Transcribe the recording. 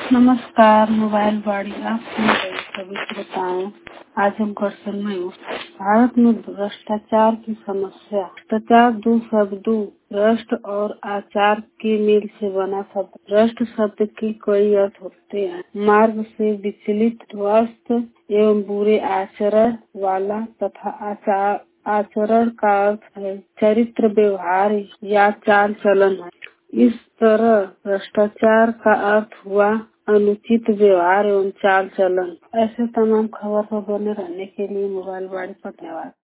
नमस्कार। मोबाइल वाणी आप सुन रहे सभी श्रोताएं। आज हम क्वेश्चन में भारत में भ्रष्टाचार की समस्या। भ्रष्टाचार दो शब्दों भ्रष्ट और आचार के मेल से बना शब्द। भ्रष्ट शब्द के कई अर्थ होते हैं। मार्ग से विचलित, ध्वस्त एवं बुरे आचरण वाला तथा आचरण का अर्थ है चरित्र, व्यवहार या चाल चलन है। इस तरह भ्रष्टाचार का अर्थ हुआ अनुचित व्यवहार एवं चाल चलन। ऐसे तमाम खबर पर बने रहने के लिए मोबाइल वाणी पर धन्यवाद।